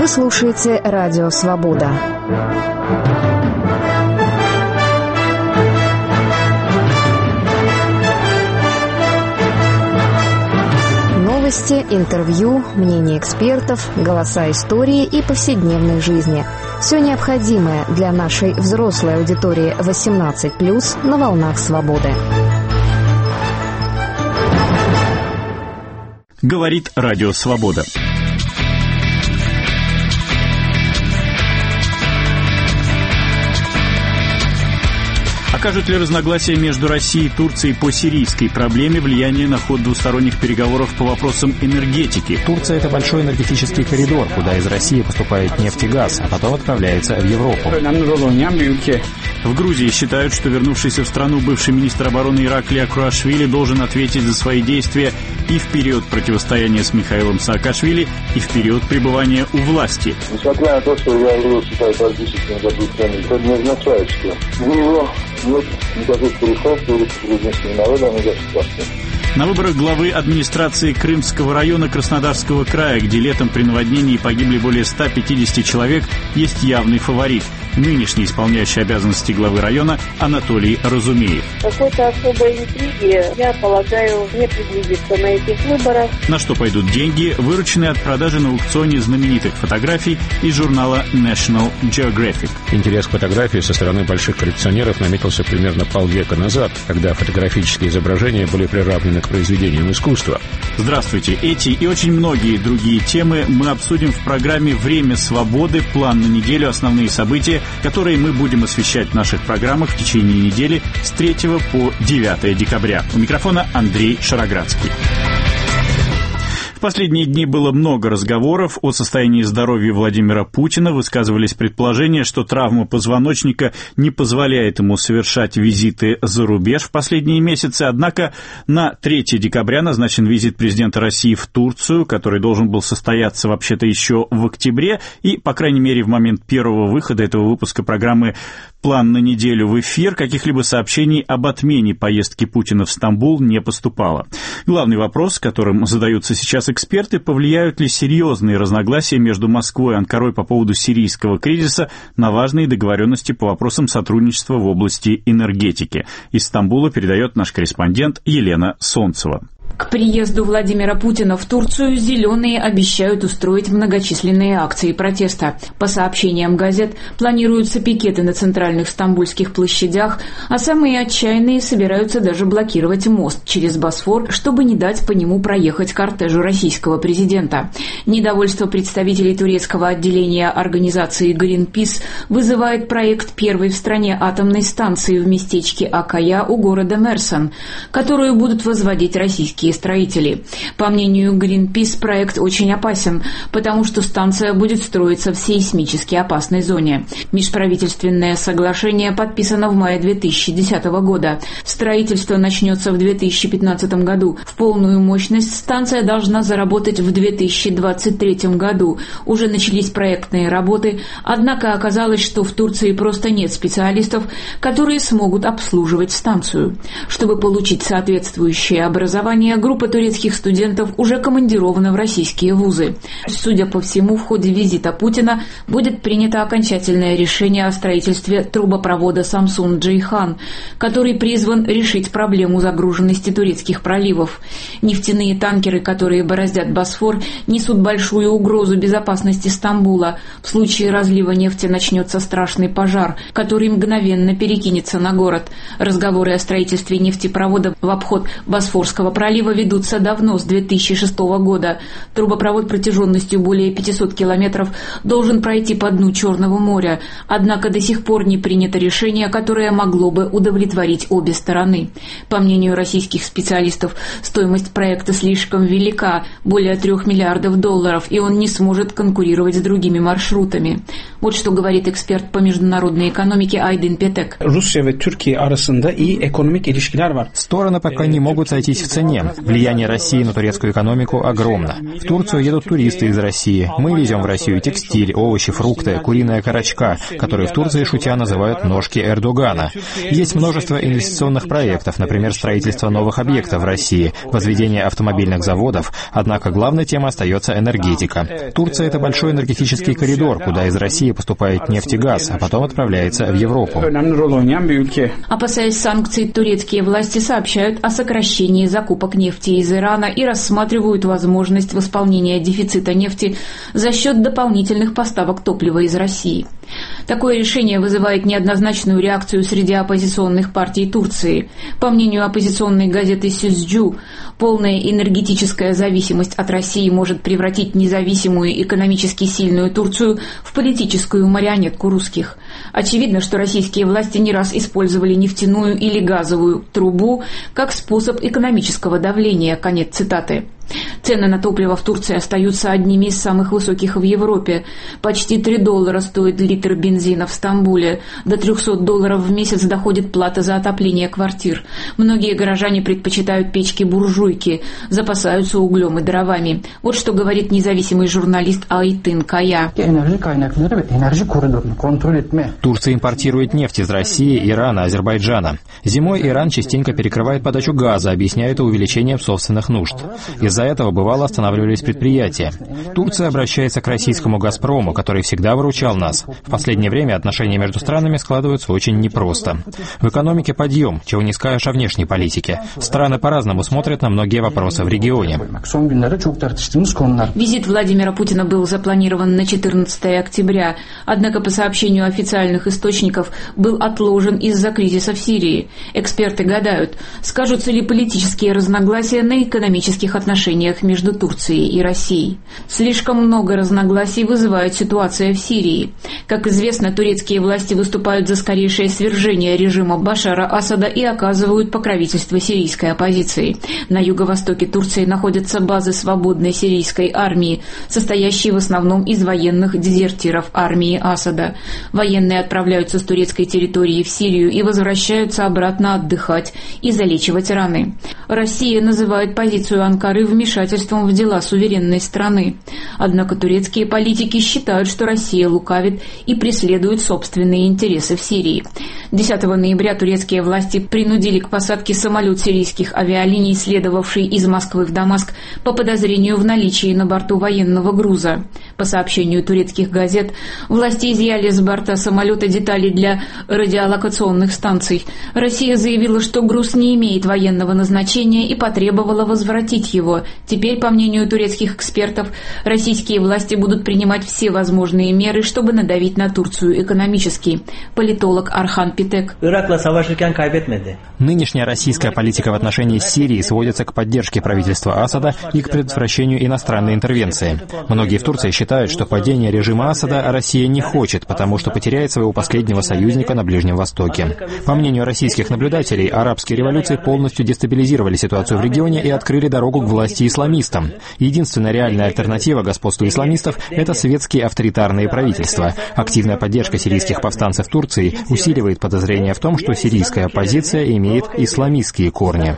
слушаете «Радио Свобода». Новости, интервью, мнения экспертов, голоса истории и повседневной жизни. Все необходимое для нашей взрослой аудитории 18+, на волнах свободы. Говорит Радио Свобода. Окажут ли разногласия между Россией и Турцией по сирийской проблеме влияние на ход двусторонних переговоров по вопросам энергетики? Турция – это большой энергетический коридор, куда из России поступает нефть и газ, а потом отправляется в Европу. В Грузии считают, что вернувшийся в страну бывший министр обороны Ираклий Акуашвили должен ответить за свои действия и в период противостояния с Михаилом Саакашвили, и в период пребывания у власти. Несмотря на то, что я его считаю политическим заблуждением, это не означает, что у него нет никаких переходов перед грузинским народом и государством. На выборах главы администрации Крымского района Краснодарского края, где летом при наводнении погибли более 150 человек, есть явный фаворит – нынешний исполняющий обязанности главы района Анатолий Разумеев. Какой-то особой интриги, я полагаю, не предвидится на этих выборах. На что пойдут деньги, вырученные от продажи на аукционе знаменитых фотографий из журнала National Geographic. Интерес к фотографии со стороны больших коллекционеров наметился примерно полвека назад, когда фотографические изображения были приравнены к произведениям искусства. Здравствуйте! Эти и очень многие другие темы мы обсудим в программе «Время свободы. План на неделю. Основные события», которые мы будем освещать в наших программах в течение недели с 3 по 9 декабря. У микрофона Андрей Шароградский. В последние дни было много разговоров о состоянии здоровья Владимира Путина. Высказывались предположения, что травма позвоночника не позволяет ему совершать визиты за рубеж в последние месяцы. Однако на 3 декабря назначен визит президента России в Турцию, который должен был состояться вообще-то еще в октябре. И, по крайней мере, в момент первого выхода этого выпуска программы «План на неделю» в эфир каких-либо сообщений об отмене поездки Путина в Стамбул не поступало. Главный вопрос, которым задаются сейчас эксперты, повлияют ли серьезные разногласия между Москвой и Анкарой по поводу сирийского кризиса на важные договоренности по вопросам сотрудничества в области энергетики. Из Стамбула передает наш корреспондент Елена Солнцева. К приезду Владимира Путина в Турцию «Зеленые» обещают устроить многочисленные акции протеста. По сообщениям газет, планируются пикеты на центральных стамбульских площадях, а самые отчаянные собираются даже блокировать мост через Босфор, чтобы не дать по нему проехать кортежу российского президента. Недовольство представителей турецкого отделения организации Greenpeace вызывает проект первой в стране атомной станции в местечке Акая у города Мерsin, которую будут возводить российские строители. По мнению Greenpeace, проект очень опасен, потому что станция будет строиться в сейсмически опасной зоне. Межправительственное соглашение подписано в мае 2010 года. Строительство начнется в 2015 году. В полную мощность станция должна заработать в 2023 году. Уже начались проектные работы, однако оказалось, что в Турции просто нет специалистов, которые смогут обслуживать станцию. Чтобы получить соответствующее образование, группа турецких студентов уже командирована в российские вузы. Судя по всему, в ходе визита Путина будет принято окончательное решение о строительстве трубопровода Самсун-Джейхан, который призван решить проблему загруженности турецких проливов. Нефтяные танкеры, которые бороздят Босфор, несут большую угрозу безопасности Стамбула. В случае разлива нефти начнется страшный пожар, который мгновенно перекинется на город. Разговоры о строительстве нефтепровода в обход Босфорского пролива ведутся давно, с 2006 года. Трубопровод протяженностью более 500 километров должен пройти по дну Черного моря, однако до сих пор не принято решение, которое могло бы удовлетворить обе стороны. По мнению российских специалистов, стоимость проекта слишком велика, более $3 миллиардов, и он не сможет конкурировать с другими маршрутами. Вот что говорит эксперт по международной экономике Айдын Петек. Стороны пока не могут сойтись в цене. Влияние России на турецкую экономику огромно. В Турцию едут туристы из России. Мы везем в Россию текстиль, овощи, фрукты, куриная корочка, которые в Турции шутя называют «ножки Эрдогана». Есть множество инвестиционных проектов, например, строительство новых объектов в России, возведение автомобильных заводов, однако главной темой остается энергетика. Турция — это большой энергетический коридор, куда из России поступает нефть и газ, а потом отправляется в Европу. Опасаясь санкций, турецкие власти сообщают о сокращении закупок нефти из Ирана и рассматривают возможность восполнения дефицита нефти за счет дополнительных поставок топлива из России. Такое решение вызывает неоднозначную реакцию среди оппозиционных партий Турции. По мнению оппозиционной газеты «Сюзджу», полная энергетическая зависимость от России может превратить независимую, экономически сильную Турцию в политическую марионетку русских. Очевидно, что российские власти не раз использовали нефтяную или газовую трубу как способ экономического давления. Конец цитаты. Цены на топливо в Турции остаются одними из самых высоких в Европе. Почти $3 стоит литр бензина в Стамбуле. До $300 в месяц доходит плата за отопление квартир. Многие горожане предпочитают печки-буржуйки, запасаются углем и дровами. Вот что говорит независимый журналист Айтын Кая. Турция импортирует нефть из России, Ирана, Азербайджана. Зимой Иран частенько перекрывает подачу газа, объясняя это увеличением собственных нужд. Из-за этого бывало останавливались предприятия. Турция обращается к российскому «Газпрому», который всегда выручал нас. В последнее время отношения между странами складываются очень непросто. В экономике подъем, чего не скажешь о внешней политике. Страны по-разному смотрят на многие вопросы в регионе. Визит Владимира Путина был запланирован на 14 октября, однако, по сообщению официальных источников, был отложен из-за кризиса в Сирии. Эксперты гадают, скажутся ли политические разногласия на экономических отношениях между Турцией и Россией. Слишком много разногласий вызывает ситуация в Сирии. Как известно, турецкие власти выступают за скорейшее свержение режима Башара Асада и оказывают покровительство сирийской оппозиции. На юго-востоке Турции находятся базы свободной сирийской армии, состоящие в основном из военных дезертиров армии Асада. Военные отправляются с турецкой территории в Сирию и возвращаются обратно отдыхать и залечивать раны. Россия называет позицию Анкары вмешательством в дела суверенной страны. Однако турецкие политики считают, что Россия лукавит и преследует собственные интересы в Сирии. 10 ноября турецкие власти принудили к посадке самолет сирийских авиалиний, следовавший из Москвы в Дамаск, по подозрению в наличии на борту военного груза. По сообщению турецких газет, власти изъяли с борта самолета детали для радиолокационных станций. Россия заявила, что груз не имеет военного назначения и потребовала возвратить его. Теперь, по мнению турецких экспертов, российские власти будут принимать все возможные меры, чтобы надавить на Турцию экономически. Политолог Архан Питек. Нынешняя российская политика в отношении Сирии сводится к поддержке правительства Асада и к предотвращению иностранной интервенции. Многие в Турции считают, что падение режима Асада Россия не хочет, потому что потеряет своего последнего союзника на Ближнем Востоке. По мнению российских наблюдателей, арабские революции полностью дестабилизировали ситуацию в регионе и открыли дорогу к власти исламистам. Единственная реальная альтернатива господству исламистов – это светские авторитарные правительства. Активная поддержка сирийских повстанцев в Турции усиливает подозрение в том, что сирийская оппозиция имеет исламистские корни.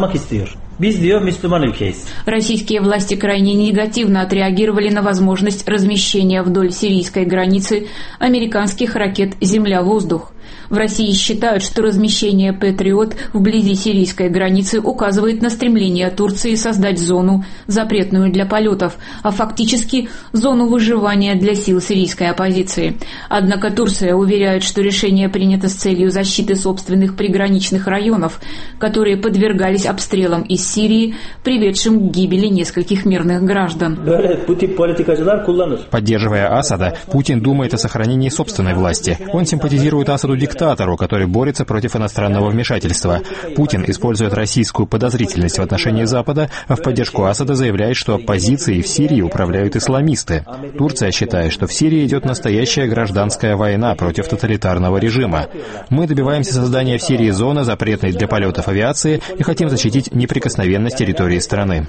Российские власти крайне негативно отреагировали на возможность размещения вдоль сирийской границы американских ракет «Земля-воздух». В России считают, что размещение «Патриот» вблизи сирийской границы указывает на стремление Турции создать зону, запретную для полетов, а фактически зону выживания для сил сирийской оппозиции. Однако Турция уверяет, что решение принято с целью защиты собственных приграничных районов, которые подвергались обстрелам из Сирии, приведшим к гибели нескольких мирных граждан. Поддерживая Асада, Путин думает о сохранении собственной власти. Он симпатизирует Асаду-диктатору, который борется против иностранного вмешательства. Путин использует российскую подозрительность в отношении Запада, а в поддержку Асада заявляет, что оппозицией в Сирии управляют исламисты. Турция считает, что в Сирии идет настоящая гражданская война против тоталитарного режима. Мы добиваемся создания в Сирии зоны, запретной для полетов авиации, и хотим защитить неприкосновенность территории страны.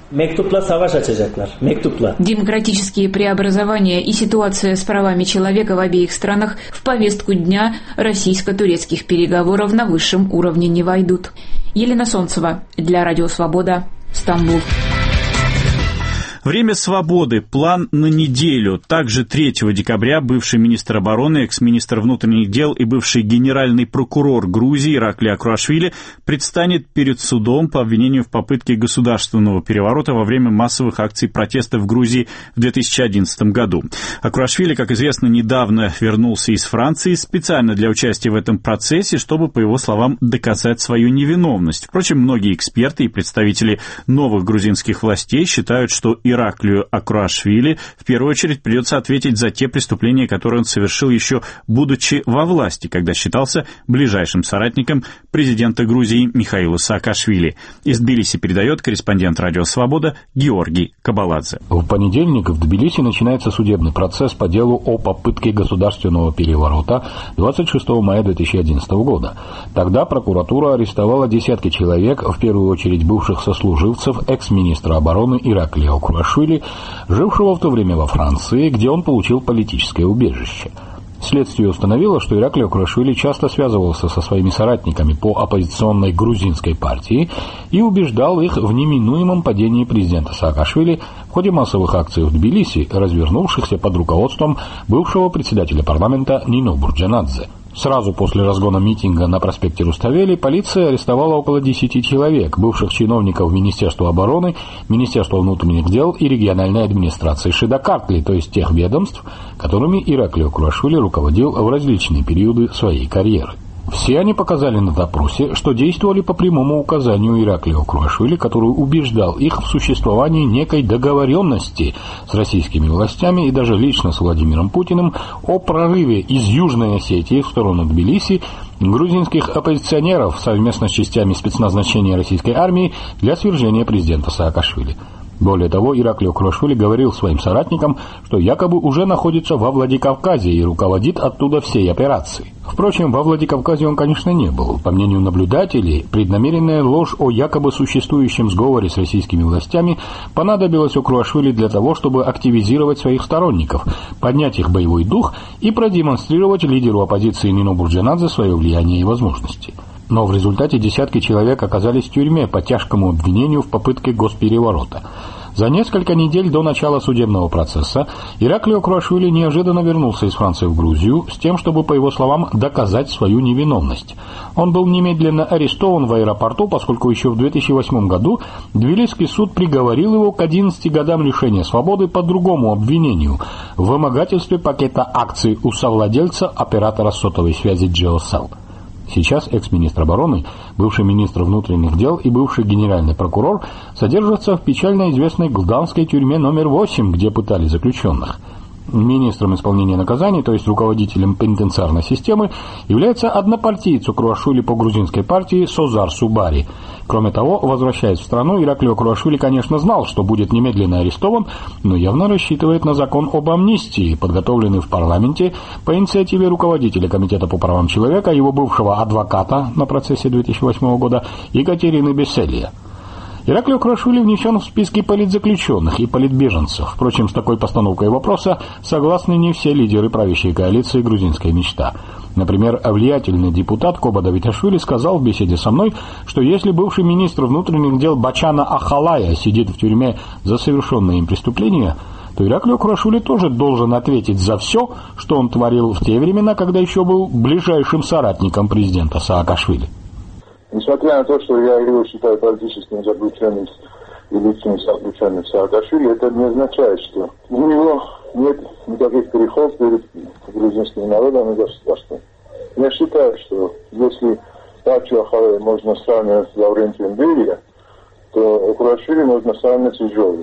Демократические преобразования и ситуация с правами человека в обеих странах в повестку дня российско-турецких переговоров на высшем уровне не войдут. Елена Солнцева для Радио Свобода, Стамбул. Время свободы. План на неделю. Также 3 декабря бывший министр обороны, экс-министр внутренних дел и бывший генеральный прокурор Грузии Ираклий Акуашвили предстанет перед судом по обвинению в попытке государственного переворота во время массовых акций протеста в Грузии в 2011 году. Акуашвили, как известно, недавно вернулся из Франции специально для участия в этом процессе, чтобы, по его словам, доказать свою невиновность. Впрочем, многие эксперты и представители новых грузинских властей считают, что Ираклию Акуашвили в первую очередь придется ответить за те преступления, которые он совершил еще будучи во власти, когда считался ближайшим соратником президента Грузии Михаила Саакашвили. Из Тбилиси передает корреспондент «Радио Свобода» Георгий Кабаладзе. В понедельник в Тбилиси начинается судебный процесс по делу о попытке государственного переворота 26 мая 2011 года. Тогда прокуратура арестовала десятки человек, в первую очередь бывших сослуживцев экс-министра обороны Ираклия Акуашвили, жившего в то время во Франции, где он получил политическое убежище. Следствие установило, что Ираклий Акуашвили часто связывался со своими соратниками по оппозиционной грузинской партии и убеждал их в неминуемом падении президента Саакашвили в ходе массовых акций в Тбилиси, развернувшихся под руководством бывшего председателя парламента Нино Бурджанадзе. Сразу после разгона митинга на проспекте Руставели полиция арестовала около 10 человек, бывших чиновников Министерства обороны, Министерства внутренних дел и региональной администрации Шидакартли, то есть тех ведомств, которыми Ираклий Акуашвили руководил в различные периоды своей карьеры. Все они показали на допросе, что действовали по прямому указанию Ираклия Акуашвили, который убеждал их в существовании некой договоренности с российскими властями и даже лично с Владимиром Путиным о прорыве из Южной Осетии в сторону Тбилиси грузинских оппозиционеров совместно с частями спецназначения российской армии для свержения президента Саакашвили. Более того, Ираклий Акуашвили говорил своим соратникам, что якобы уже находится во Владикавказе и руководит оттуда всей операцией. Впрочем, во Владикавказе он, конечно, не был. По мнению наблюдателей, преднамеренная ложь о якобы существующем сговоре с российскими властями понадобилась Акуашвили для того, чтобы активизировать своих сторонников, поднять их боевой дух и продемонстрировать лидеру оппозиции Нино Бурджанадзе свое влияние и возможности. Но в результате десятки человек оказались в тюрьме по тяжкому обвинению в попытке госпереворота. За несколько недель до начала судебного процесса Ираклий Акуашвили неожиданно вернулся из Франции в Грузию с тем, чтобы, по его словам, доказать свою невиновность. Он был немедленно арестован в аэропорту, поскольку еще в 2008 году Тбилисский суд приговорил его к 11 годам лишения свободы по другому обвинению – в вымогательстве пакета акций у совладельца оператора сотовой связи Geocell. Сейчас экс-министр обороны, бывший министр внутренних дел и бывший генеральный прокурор содержатся в печально известной гданской тюрьме номер 8, где пытали заключенных. Министром исполнения наказаний, то есть руководителем пенитенциарной системы, является однопартиец Акуашвили по грузинской партии Созар Субари. Кроме того, возвращаясь в страну, Ираклий Акуашвили, конечно, знал, что будет немедленно арестован, но явно рассчитывает на закон об амнистии, подготовленный в парламенте по инициативе руководителя Комитета по правам человека, его бывшего адвоката на процессе 2008 года Екатерины Беселия. Ираклий Акуашвили внесен в списки политзаключенных и политбеженцев. Впрочем, с такой постановкой вопроса согласны не все лидеры правящей коалиции «Грузинская мечта». Например, влиятельный депутат Коба Давиташвили сказал в беседе со мной, что если бывший министр внутренних дел Бачана Ахалая сидит в тюрьме за совершенные им преступления, то Ираклий Акуашвили тоже должен ответить за все, что он творил в те времена, когда еще был ближайшим соратником президента Саакашвили. Несмотря на то, что я его считаю политическим заключенным и личным заключенным Саакашвили, это не означает, что у него нет никаких грехов перед грузинским народом и государством. Я считаю, что если Бачу Ахалая можно сравнивать с Лаврентием Берия, то Акуашвили можно сравнивать с Ижовым.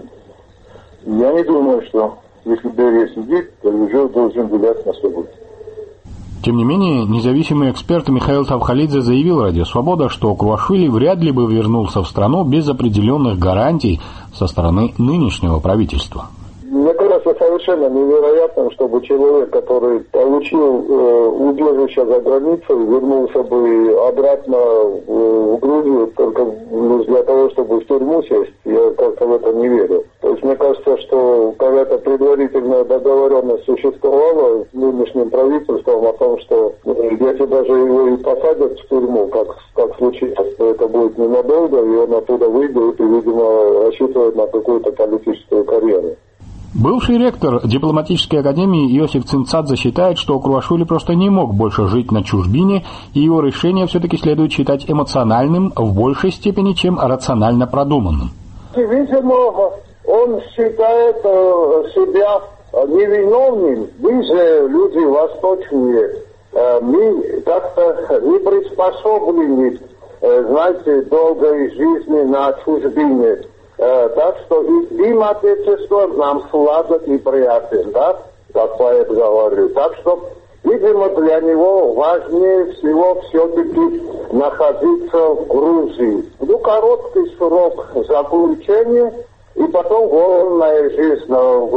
Я не думаю, что если Берия сидит, то Ижов должен гулять на свободе. Тем не менее, независимый эксперт Михаил Тавхалидзе заявил «Радио Свобода», что Акуашвили вряд ли бы вернулся в страну без определенных гарантий со стороны нынешнего правительства. Мне кажется совершенно невероятным, чтобы человек, который получил убежище за границей, вернулся бы обратно в Грузию только для того, чтобы в тюрьму сесть. Я как-то в это не верю. То есть мне кажется, что когда какая-то предварительная договоренность существовала с нынешним правительством о том, что если даже его и посадят в тюрьму, как случится, то это будет ненадолго, и он оттуда выйдет и, видимо, рассчитывает на какую-то политическую карьеру. Бывший ректор дипломатической академии Иосиф Цинцадзе считает, что Круашвили просто не мог больше жить на чужбине, и его решение все-таки следует считать эмоциональным в большей степени, чем рационально продуманным. Видимо, он считает себя невиновным. Мы же люди восточные, мы как-то не приспособлены, знаете, долгой жизни на чужбине. Так что им отечество нам сладок и приятен, да, как поэт говорил. Так что, видимо, для него важнее всего все-таки находиться в Грузии. Короткий срок заключения и потом голодная жизнь в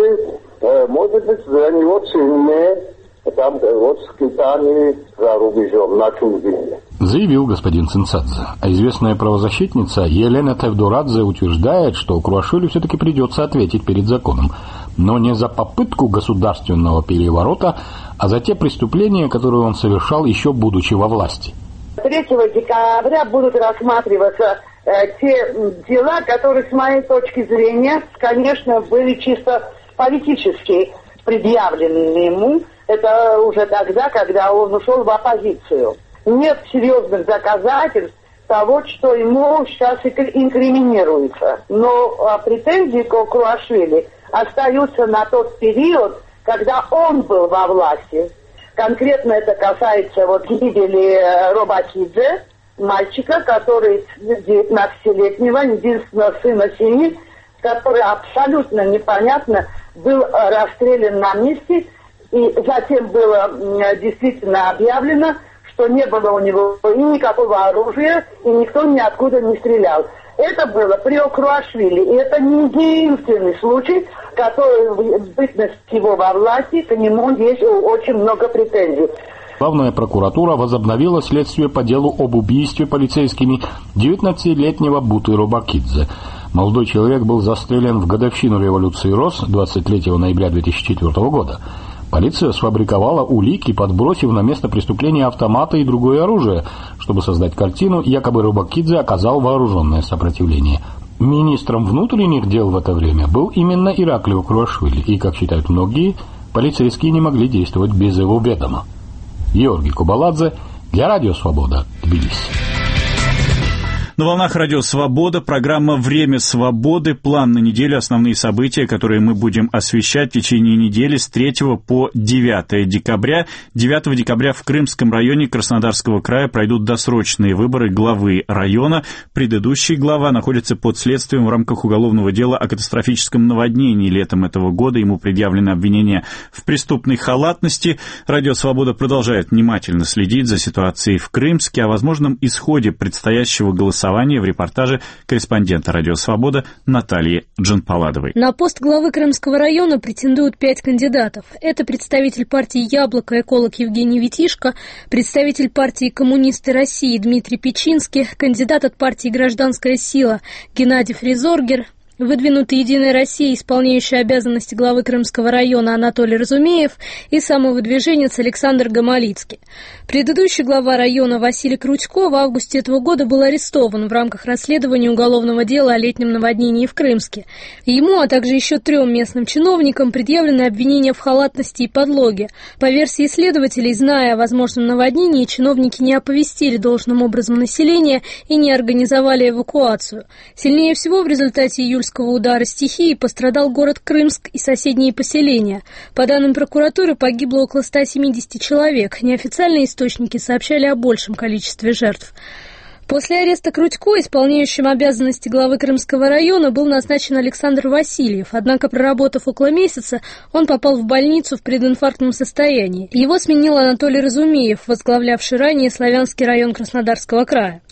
Грузии может быть для него ценнее, там вот скитание за рубежом, на чужбине. Заявил господин Цинцадзе. А известная правозащитница Елена Тевдорадзе утверждает, что Круашвили все-таки придется ответить перед законом. Но не за попытку государственного переворота, а за те преступления, которые он совершал, еще будучи во власти. 3 декабря будут рассматриваться те дела, которые, с моей точки зрения, конечно, были чисто политически предъявлены ему. Это уже тогда, когда он ушел в оппозицию. Нет серьезных доказательств того, что ему сейчас инкриминируется. Но претензии к Круашвили остаются на тот период, когда он был во власти. Конкретно это касается вот гибели Робакидзе, мальчика, который 19-летнего, единственного сына семьи, который абсолютно непонятно был расстрелян на месте. И затем было действительно объявлено, что не было у него и никакого оружия, и никто ниоткуда не стрелял. Это было при Круашвили, и это не единственный случай, который в бытность его во власти, к нему есть очень много претензий. Главная прокуратура возобновила следствие по делу об убийстве полицейскими 19-летнего Буты Робакидзе. Молодой человек был застрелен в годовщину революции РОС 23 ноября 2004 года. Полиция сфабриковала улики, подбросив на место преступления автоматы и другое оружие, чтобы создать картину, якобы Робакидзе оказал вооруженное сопротивление. Министром внутренних дел в это время был именно Ираклио Круашвили, и, как считают многие, полицейские не могли действовать без его ведома. Георгий Кубаладзе для Радио Свобода, Тбилиси. На волнах Радио Свобода, программа «Время свободы», план на неделю, основные события, которые мы будем освещать в течение недели с 3 по 9 декабря. 9 декабря в Крымском районе Краснодарского края пройдут досрочные выборы главы района. Предыдущий глава находится под следствием в рамках уголовного дела о катастрофическом наводнении летом этого года. Ему предъявлено обвинение в преступной халатности. Радио Свобода продолжает внимательно следить за ситуацией в Крымске, о возможном исходе предстоящего голосования в репортаже корреспондента «Радио Свобода» Натальи Джанпаладовой. На пост главы Крымского района претендуют 5 кандидатов. Это представитель партии «Яблоко» эколог Евгений Витишко, представитель партии «Коммунисты России» Дмитрий Печинский, кандидат от партии «Гражданская сила» Геннадий Фризоргер, выдвинутый «Единой Россией», исполняющий обязанности главы Крымского района Анатолий Разумеев и самовыдвиженец Александр Гамалицкий. Предыдущий глава района Василий Крутько в августе этого года был арестован в рамках расследования уголовного дела о летнем наводнении в Крымске. Ему, а также еще 3 местным чиновникам предъявлены обвинения в халатности и подлоге. По версии следователей, зная о возможном наводнении, чиновники не оповестили должным образом население и не организовали эвакуацию. Сильнее всего в результате июльского удара стихии пострадал город Крымск и соседние поселения. По данным прокуратуры, погибло около 170 человек. Неофициальные источники сообщали о большем количестве жертв. После ареста Крутько, исполняющим обязанности главы Крымского района, был назначен Александр Васильев. Однако, проработав около месяца, он попал в больницу в прединфарктном состоянии. Его сменил Анатолий Разумеев, возглавлявший ранее Славянский район Краснодарского края.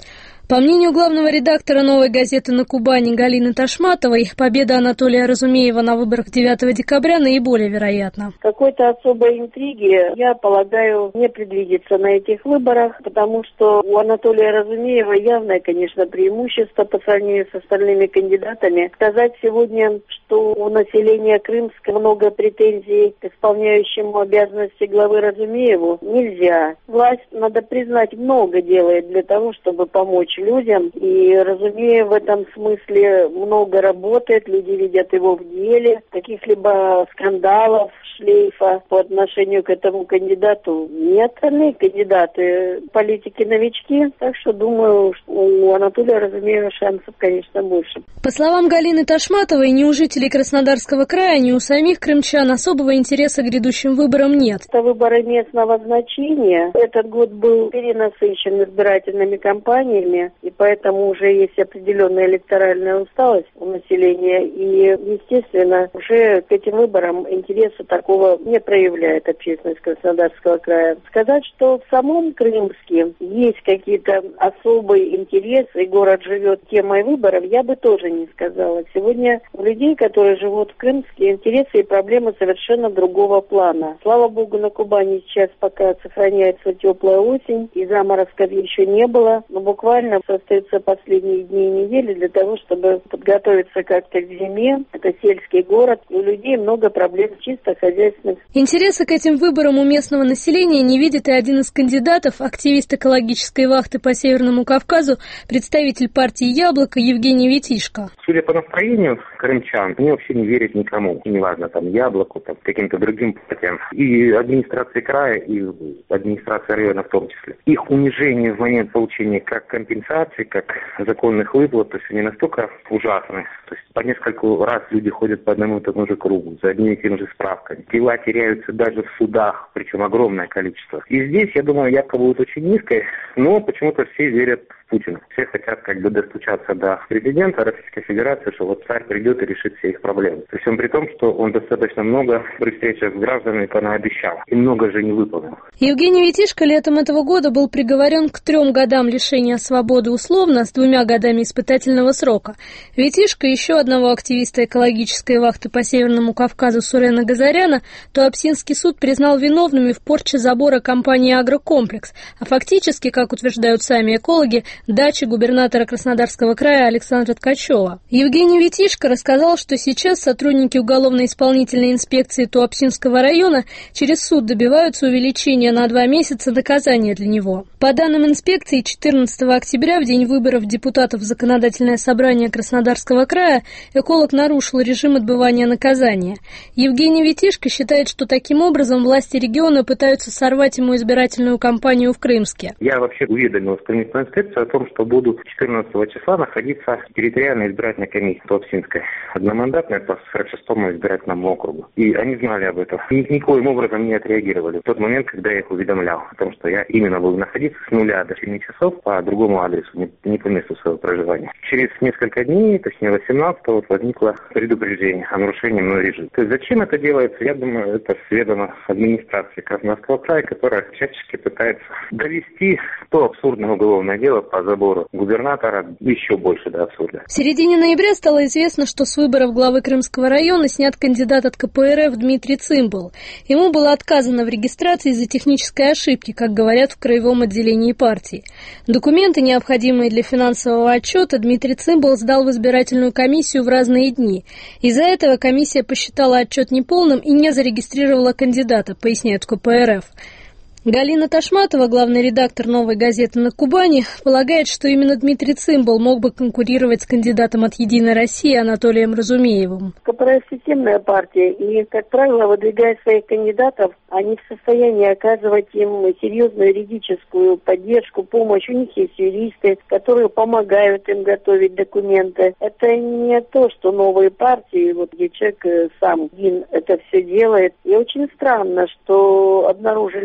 По мнению главного редактора «Новой газеты» на Кубани Галины Ташматовой, победа Анатолия Разумеева на выборах 9 декабря наиболее вероятна. Какой-то особой интриги, я полагаю, не предвидится на этих выборах, потому что у Анатолия Разумеева явное, конечно, преимущество по сравнению с остальными кандидатами. Сказать сегодня, что у населения Крымска много претензий к исполняющему обязанности главы Разумееву, нельзя. Власть, надо признать, много делает для того, чтобы помочь людям. И Разумеев в этом смысле много работает, люди видят его в деле. Каких-либо скандалов, шлейфа по отношению к этому кандидату нет. Остальные кандидаты политики-новички, так что думаю, что у Анатолия Разумеева шансов, конечно, больше. По словам Галины Ташматовой, ни у жителей Краснодарского края, ни у самих крымчан особого интереса к грядущим выборам нет. Это выборы местного значения. Этот год был перенасыщен избирательными кампаниями, и поэтому уже есть определенная электоральная усталость у населения, и, естественно, уже к этим выборам интереса такого не проявляет общественность Краснодарского края. Сказать, что в самом Крымске есть какие-то особые интересы, и город живет темой выборов, я бы тоже не сказала. Сегодня у людей, которые живут в Крымске, интересы и проблемы совершенно другого плана. Слава богу, на Кубани сейчас пока сохраняется теплая осень, и заморозков еще не было, но буквально остаются последние дни и недели для того, чтобы подготовиться как-то к зиме. Это сельский город, и у людей много проблем чисто хозяйственных. Интереса к этим выборам у местного населения не видит и один из кандидатов, активист экологической вахты по Северному Кавказу, представитель партии «Яблоко» Евгений Витишко. Судя по настроению крымчан, они вообще не верят никому, неважно, там, «Яблоку», там, каким-то другим партиям. И администрации края, и администрации района в том числе. Их унижение в момент получения как компенсации, как законных выплат, то есть они настолько ужасны. То есть по нескольку раз люди ходят по одному и тому же кругу, за одними и теми же справками. Дела теряются даже в судах, причем огромное количество. И здесь, я думаю, явка будет очень низкая, но почему-то все верят в Путина. Все хотят как бы достучаться до президента Российской Федерации, что вот царь придет и решит все их проблемы. При всем при том, что он достаточно много при встречах с гражданами понаобещал и много же не выполнил. Евгений Витишко летом этого года был приговорен к 3 годам лишения свободы условно с 2 годами испытательного срока. Витишко и еще одного активиста экологической вахты по Северному Кавказу Сурена Газаряна Туапсинский суд признал виновными в порче забора компании «Агрокомплекс», а фактически, как утверждают сами экологи, дачи губернатора Краснодарского края Александра Ткачева. Евгений Витишко рассказал, что сейчас сотрудники уголовно-исполнительной инспекции Туапсинского района через суд добиваются увеличения на 2 месяца наказания для него. По данным инспекции, 14 октября, в день выборов депутатов в Законодательное собрание Краснодарского края, эколог нарушил режим отбывания наказания. Евгений Витишко считает, что таким образом власти региона пытаются сорвать ему избирательную кампанью в Крымске. Я вообще уведомил исполнительную инспекцию о том, что буду 14 числа находиться в территориальной избирательной комиссии Туапсинской, одномандатной по 46-му избирательному округу. И они знали об этом. Никоим образом не отреагировали в тот момент, когда я их уведомлял о том, что я именно буду находиться с 0 до 7 часов по другому адресу, не по месту своего проживания. Через несколько дней, точнее 18-го, возникло предупреждение о нарушении мной режима. То есть зачем это делается? Я думаю, это сведано администрации Краснодарского края, которая всячески пытается довести то абсурдное уголовное дело по забору губернатора еще больше до абсурда. В середине ноября стало известно, что с выборов главы Крымского района снят кандидат от КПРФ Дмитрий Цимбал. Ему было отказано в регистрации из-за технической ошибки, как говорят в краевом отделении партии. Документы, необходимые для финансового отчета, Дмитрий Цимбал сдал в избирательную комиссию в разные дни. Из-за этого комиссия посчитала отчет неполным и не зарегистрировала кандидата, поясняют в КПРФ. Галина Ташматова, главный редактор «Новой газеты» на Кубани, полагает, что именно Дмитрий Цимбал мог бы конкурировать с кандидатом от «Единой России» Анатолием Разумеевым. КПРФ системная партия, и, как правило, выдвигая своих кандидатов, они в состоянии оказывать им серьезную юридическую поддержку, помощь. У них есть юристы, которые помогают им готовить документы. Это не то, что новые партии, вот где человек сам один это все делает. И очень странно, что обнаружили вот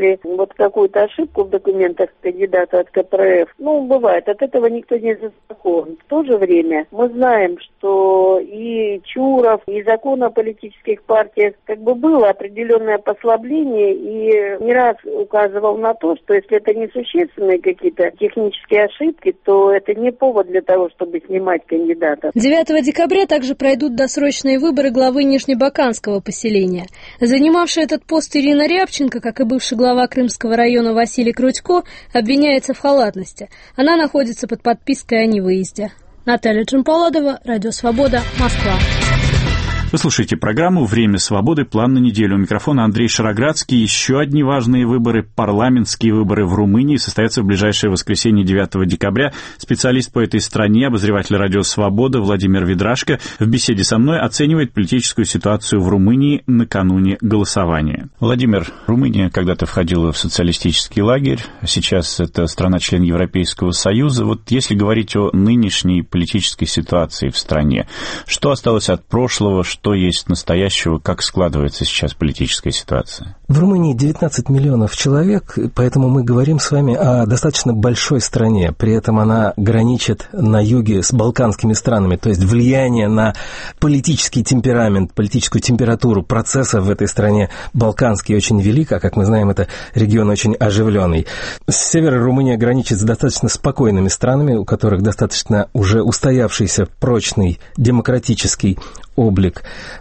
вот какую-то ошибку в документах кандидата от КПРФ, бывает, от этого никто не застрахован. В то же время мы знаем, что и Чуров, и закон о политических партиях было определенное послабление, и не раз указывал на то, что если это несущественные какие-то технические ошибки, то это не повод для того, чтобы снимать кандидата. 9 декабря также пройдут досрочные выборы главы Нижнебаканского поселения. Занимавшая этот пост Ирина Рябченко, как и бывший глава Крымского района Василий Крутько, обвиняется в халатности. Она находится под подпиской о невыезде. Наталья Джампаладова, Радио Свобода, Москва. Вы слушаете программу «Время свободы. План на неделю». У микрофона Андрей Шароградский. Еще одни важные выборы, парламентские выборы в Румынии, состоятся в ближайшее воскресенье 9 декабря. Специалист по этой стране, обозреватель «Радио Свобода» Владимир Ведрашко в беседе со мной оценивает политическую ситуацию в Румынии накануне голосования. Владимир, Румыния когда-то входила в социалистический лагерь, сейчас это страна-член Европейского Союза. Вот если говорить о нынешней политической ситуации в стране, что осталось от прошлого, что есть настоящего, как складывается сейчас политическая ситуация? В Румынии 19 миллионов человек, поэтому мы говорим с вами о достаточно большой стране. При этом она граничит на юге с балканскими странами, то есть влияние на политический темперамент, политическую температуру процесса в этой стране балканский очень велик, а как мы знаем, это регион очень оживленный. С севера Румыния граничит с достаточно спокойными странами, у которых достаточно уже устоявшийся прочный демократический облик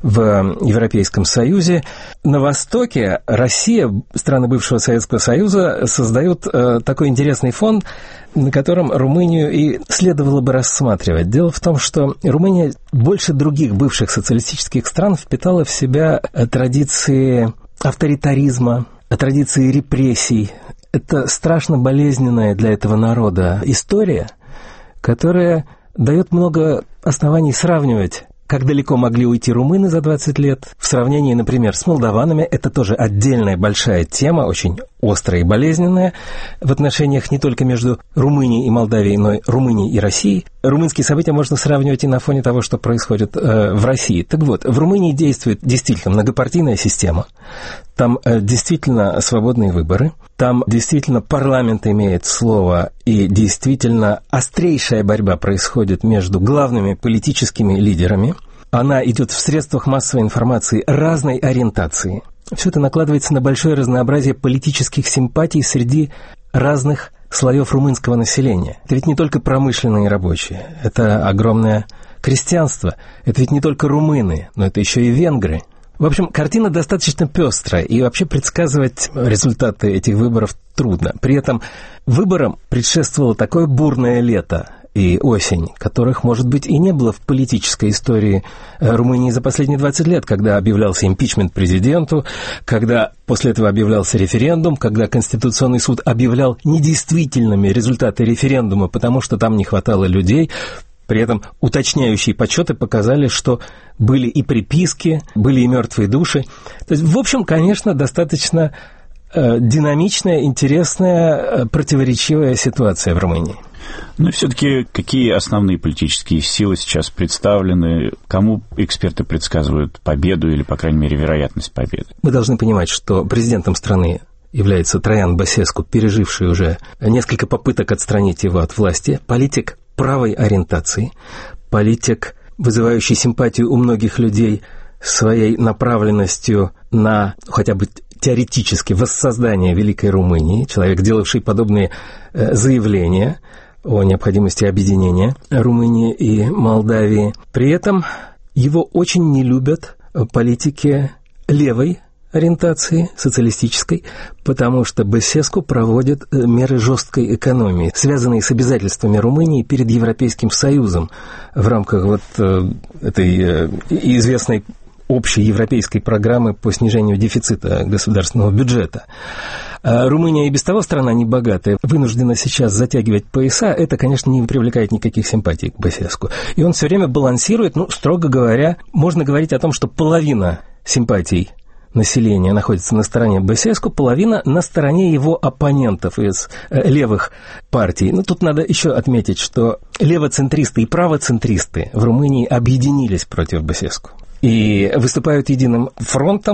в Европейском Союзе. На востоке Россия, страны бывшего Советского Союза, создают такой интересный фон, на котором Румынию и следовало бы рассматривать. Дело в том, что Румыния больше других бывших социалистических стран впитала в себя традиции авторитаризма, традиции репрессий. Это страшно болезненная для этого народа история, которая дает много оснований сравнивать, как далеко могли уйти румыны за 20 лет, в сравнении, например, с молдаванами. Это тоже отдельная большая тема, очень острая и болезненная в отношениях не только между Румынией и Молдавией, но и Румынией и Россией. Румынские события можно сравнивать и на фоне того, что происходит в России. Так вот, в Румынии действует действительно многопартийная система, там действительно свободные выборы, там действительно парламент имеет слово, и действительно острейшая борьба происходит между главными политическими лидерами. Она идет в средствах массовой информации разной ориентации. Все это накладывается на большое разнообразие политических симпатий среди разных слоев румынского населения. Это ведь не только промышленные рабочие, это огромное крестьянство, это ведь не только румыны, но это еще и венгры. В общем, картина достаточно пестрая, и вообще предсказывать результаты этих выборов трудно. При этом выборам предшествовало такое бурное лето и осень, которых, может быть, и не было в политической истории Румынии за последние 20 лет, когда объявлялся импичмент президенту, когда после этого объявлялся референдум, когда Конституционный суд объявлял недействительными результаты референдума, потому что там не хватало людей. При этом уточняющие подсчеты показали, что были и приписки, были и мертвые души. То есть, в общем, конечно, достаточно динамичная, интересная, противоречивая ситуация в Румынии. Ну и все-таки какие основные политические силы сейчас представлены? Кому эксперты предсказывают победу или, по крайней мере, вероятность победы? Мы должны понимать, что президентом страны является Троян Басеску, переживший уже несколько попыток отстранить его от власти, политик правой ориентации, политик, вызывающий симпатию у многих людей своей направленностью на хотя бы теоретически воссоздание Великой Румынии, человек, делавший подобные заявления о необходимости объединения Румынии и Молдавии. При этом его очень не любят политики левой ориентации, социалистической, потому что Басеску проводит меры жесткой экономии, связанные с обязательствами Румынии перед Европейским Союзом в рамках вот этой известной общей европейской программы по снижению дефицита государственного бюджета. Румыния и без того страна небогатая, вынуждена сейчас затягивать пояса, это, конечно, не привлекает никаких симпатий к Басеску. И он все время балансирует, строго говоря, можно говорить о том, что половина симпатий населения находится на стороне Басеску, половина на стороне его оппонентов из левых партий. Тут надо еще отметить, что левоцентристы и правоцентристы в Румынии объединились против Басеску и выступают единым фронтом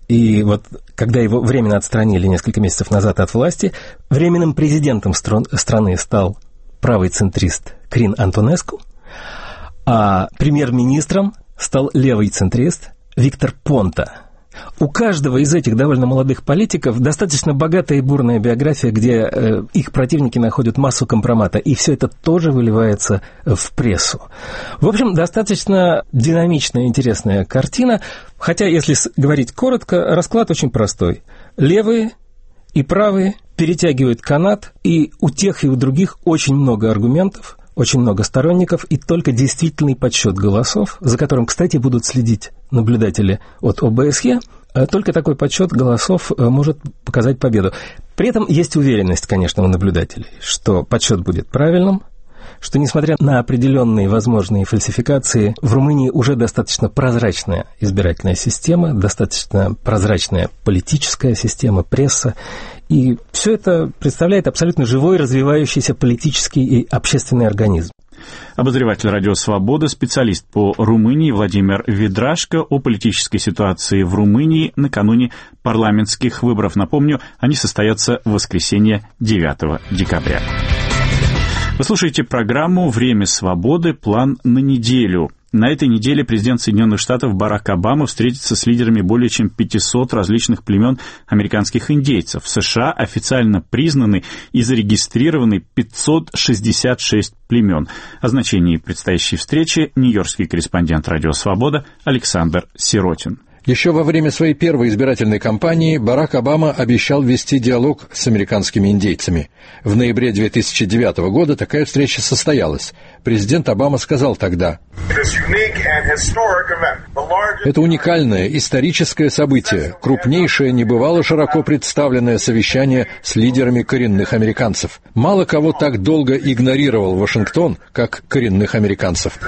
И вот когда его временно отстранили несколько месяцев назад от власти, временным президентом страны стал правый центрист Крин Антонеску, а премьер-министром стал левый центрист Виктор Понта. У каждого из этих довольно молодых политиков достаточно богатая и бурная биография, где их противники находят массу компромата, и все это тоже выливается в прессу. В общем, достаточно динамичная, интересная картина, хотя, если говорить коротко, расклад очень простой. Левые и правые перетягивают канат, и у тех и у других очень много аргументов, очень много сторонников, и только действительный подсчет голосов, за которым, кстати, будут следить наблюдатели от ОБСЕ, только такой подсчет голосов может показать победу. При этом есть уверенность, конечно, у наблюдателей, что подсчет будет правильным, что, несмотря на определенные возможные фальсификации, в Румынии уже достаточно прозрачная избирательная система, достаточно прозрачная политическая система, пресса, и все это представляет абсолютно живой, развивающийся политический и общественный организм. Обозреватель «Радио Свобода», специалист по Румынии Владимир Ведрашко о политической ситуации в Румынии накануне парламентских выборов. Напомню, они состоятся в воскресенье 9 декабря. Вы слушаете программу «Время свободы. План на неделю». На этой неделе президент Соединенных Штатов Барак Обама встретится с лидерами более чем 500 различных племен американских индейцев. В США официально признаны и зарегистрированы 566 племен. О значении предстоящей встречи нью-йоркский корреспондент «Радио Свобода» Александр Сиротин. Еще во время своей первой избирательной кампании Барак Обама обещал вести диалог с американскими индейцами. В ноябре 2009 года такая встреча состоялась. Президент Обама сказал тогда: «Это уникальное историческое событие, крупнейшее, небывало широко представленное совещание с лидерами коренных американцев. Мало кого так долго игнорировал Вашингтон, как коренных американцев».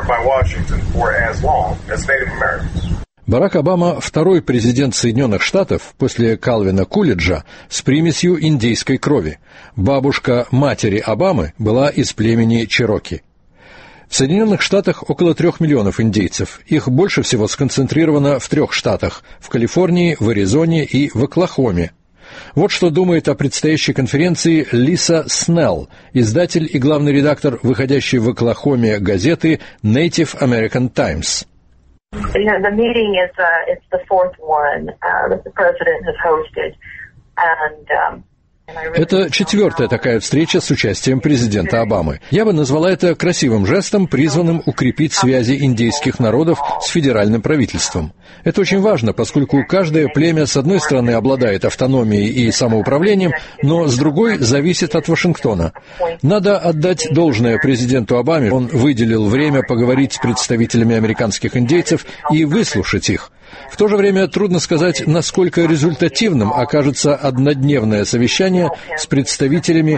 Барак Обама – второй президент Соединенных Штатов после Калвина Кулиджа с примесью индейской крови. Бабушка матери Обамы была из племени Чероки. В Соединенных Штатах около 3 миллионов индейцев. Их больше всего сконцентрировано в 3 штатах – в Калифорнии, в Аризоне и в Оклахоме. Вот что думает о предстоящей конференции Лиса Снелл, издатель и главный редактор выходящей в Оклахоме газеты Native American Times. The meeting is it's the 4th one that the president has hosted, and Это 4-я такая встреча с участием президента Обамы. Я бы назвала это красивым жестом, призванным укрепить связи индейских народов с федеральным правительством. Это очень важно, поскольку каждое племя, с одной стороны, обладает автономией и самоуправлением, но с другой зависит от Вашингтона. Надо отдать должное президенту Обаме. Он выделил время поговорить с представителями американских индейцев и выслушать их. В то же время трудно сказать, насколько результативным окажется однодневное совещание с представителями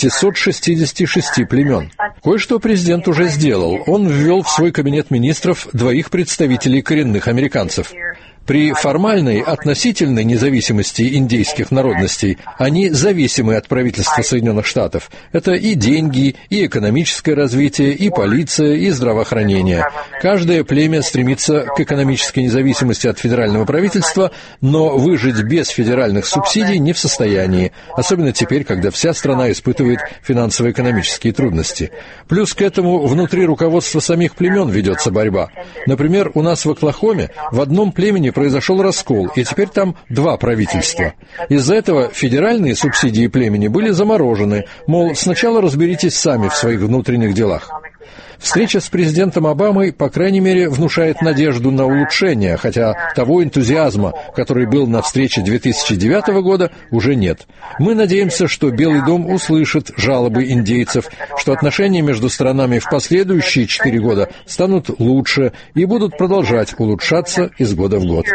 566 племен. Кое-что президент уже сделал. Он ввел в свой кабинет министров 2 представителей коренных американцев. При формальной относительной независимости индейских народностей они зависимы от правительства Соединенных Штатов. Это и деньги, и экономическое развитие, и полиция, и здравоохранение. Каждое племя стремится к экономической независимости от федерального правительства, но выжить без федеральных субсидий не в состоянии, особенно теперь, когда вся страна испытывает финансово-экономические трудности. Плюс к этому внутри руководства самих племен ведется борьба. Например, у нас в Оклахоме в одном племени произошел раскол, и теперь там 2 правительства. Из-за этого федеральные субсидии племени были заморожены, мол, сначала разберитесь сами в своих внутренних делах. Встреча с президентом Обамой, по крайней мере, внушает надежду на улучшение, хотя того энтузиазма, который был на встрече 2009 года, уже нет. Мы надеемся, что Белый дом услышит жалобы индейцев, что отношения между сторонами в последующие 4 года станут лучше и будут продолжать улучшаться из года в год.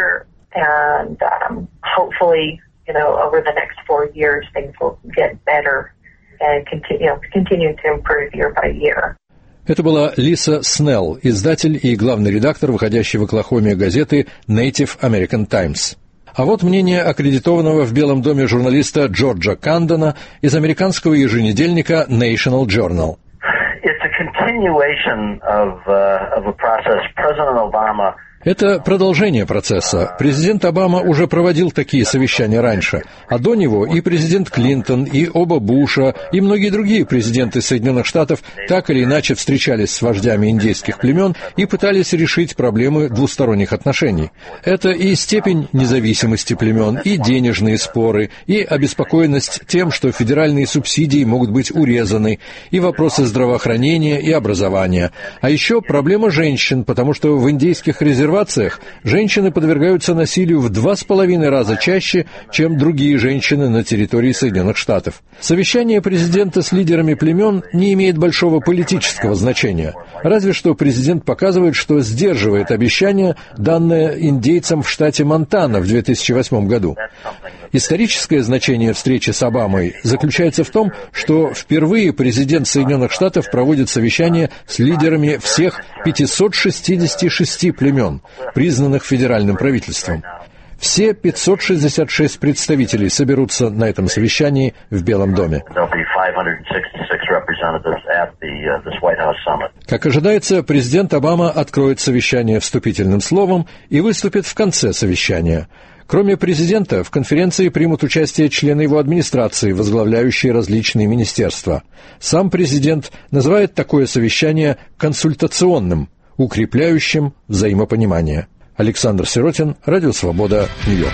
Это была Лиса Снелл, издатель и главный редактор выходящей в Оклахоме газеты Native American Times. А вот мнение аккредитованного в Белом доме журналиста Джорджа Кандона из американского еженедельника National Journal. It's a continuation of a process President Obama Это продолжение процесса. Президент Обама уже проводил такие совещания раньше, а до него и президент Клинтон, и оба Буша, и многие другие президенты Соединенных Штатов так или иначе встречались с вождями индейских племен и пытались решить проблемы двусторонних отношений. Это и степень независимости племен, и денежные споры, и обеспокоенность тем, что федеральные субсидии могут быть урезаны, и вопросы здравоохранения и образования. А еще проблема женщин, потому что в индейских резервациях женщины подвергаются насилию в 2,5 раза чаще, чем другие женщины на территории Соединенных Штатов. Совещание президента с лидерами племен не имеет большого политического значения. Разве что президент показывает, что сдерживает обещание, данное индейцам в штате Монтана в 2008 году. Историческое значение встречи с Обамой заключается в том, что впервые президент Соединенных Штатов проводит совещание с лидерами всех 566 племен, признанных федеральным правительством. Все 566 представителей соберутся на этом совещании в Белом доме. Как ожидается, президент Обама откроет совещание вступительным словом и выступит в конце совещания. Кроме президента, в конференции примут участие члены его администрации, возглавляющие различные министерства. Сам президент называет такое совещание консультационным, укрепляющим взаимопонимание. Александр Сиротин, Радио Свобода, Нью-Йорк.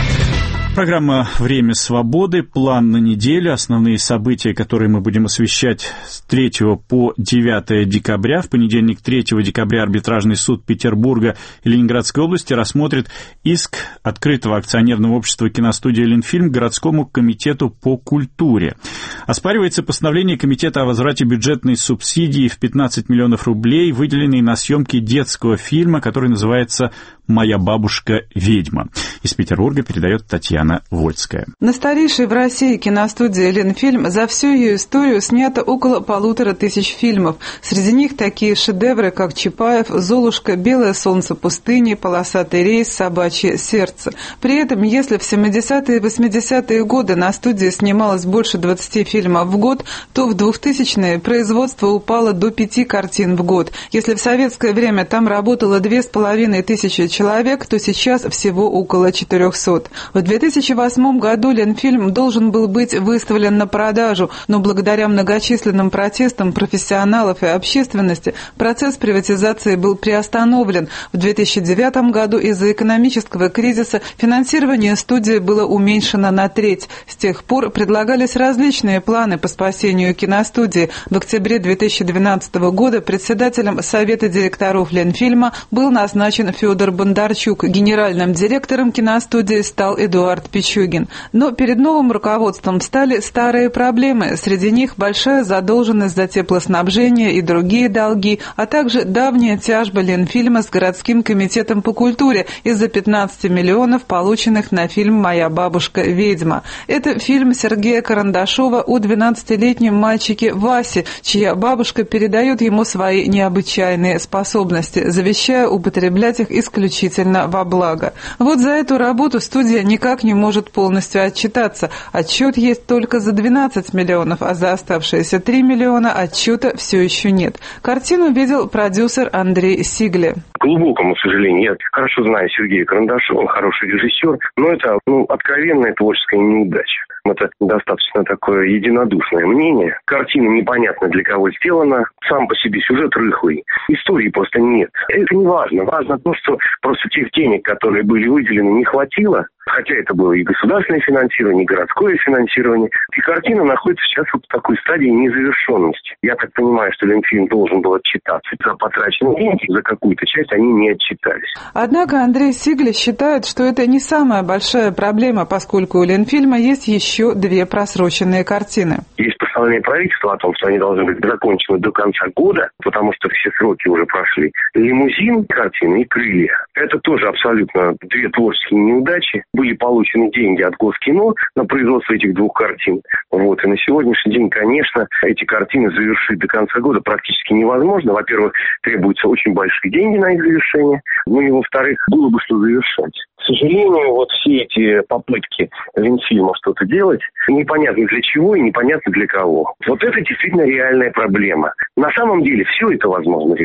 Программа «Время свободы», план на неделю, основные события, которые мы будем освещать с 3 по 9 декабря. В понедельник, 3 декабря, арбитражный суд Петербурга и Ленинградской области рассмотрит иск открытого акционерного общества киностудии «Ленфильм» городскому комитету по культуре. Оспаривается постановление комитета о возврате бюджетной субсидии в 15 миллионов рублей, выделенной на съемки детского фильма, который называется «Моя бабушка ведьма». Из Петербурга передает Татьяна Вольская. На старейшей в России киностудии «Ленфильм» за всю ее историю снято около 1500 фильмов. Среди них такие шедевры, как «Чапаев», «Золушка», «Белое солнце пустыни», «Полосатый рейс», «Собачье сердце». При этом, если в 70-е и 80-е годы на студии снималось больше 20 фильмов в год, то в 2000-е производство упало до 5 картин в год. Если в советское время там работало 2500 человек, то сейчас всего около 400. В 2008 году «Ленфильм» должен был быть выставлен на продажу, но благодаря многочисленным протестам профессионалов и общественности процесс приватизации был приостановлен. В 2009 году из-за экономического кризиса финансирование студии было уменьшено на треть. С тех пор предлагались различные планы по спасению киностудии. В октябре 2012 года председателем Совета директоров «Ленфильма» был назначен Федор Бондарчук. Генеральным директором киностудии стал Эдуард Пичугин. Но перед новым руководством стали старые проблемы. Среди них большая задолженность за теплоснабжение и другие долги, а также давняя тяжба Ленфильма с городским комитетом по культуре из-за 15 миллионов, полученных на фильм «Моя бабушка ведьма». Это фильм Сергея Карандашова о 12-летнем мальчике Васе, чья бабушка передает ему свои необычайные способности, завещая употреблять их исключительно во благо. Вот за эту работу студия никак не может полностью отчитаться. Отчет есть только за 12 миллионов, а за оставшиеся 3 миллиона отчета все еще нет. Картину видел продюсер Андрей Сигле. К глубокому сожалению, я хорошо знаю Сергея Карандашова, он хороший режиссер, но это откровенная творческая неудача. Это достаточно такое единодушное мнение. Картина непонятно для кого сделана, сам по себе сюжет рыхлый. Истории просто нет. Это не важно. Важно то, что просто тех денег, которые были выделены, не хватило. Хотя это было и государственное финансирование, и городское финансирование. И картина находится сейчас вот в такой стадии незавершенности. Я так понимаю, что Ленфильм должен был отчитаться за потраченные деньги, за какую-то часть они не отчитались. Однако Андрей Сигле считает, что это не самая большая проблема, поскольку у Ленфильма есть еще 2 просроченные картины. Есть постановление правительства о том, что они должны быть закончены до конца года, потому что все сроки уже прошли. «Лимузин» картины и «Крылья». Это тоже абсолютно 2 творческие неудачи. Были получены деньги от Госкино на производство этих 2 картин. Вот. И на сегодняшний день, конечно, эти картины завершить до конца года практически невозможно. Во-первых, требуются очень большие деньги на их завершение. Ну и во-вторых, было бы что завершать. К сожалению, вот все эти попытки Ленфильма что-то делать, непонятно для чего и непонятно для кого. Вот это действительно реальная проблема. На самом деле все это возможно решить.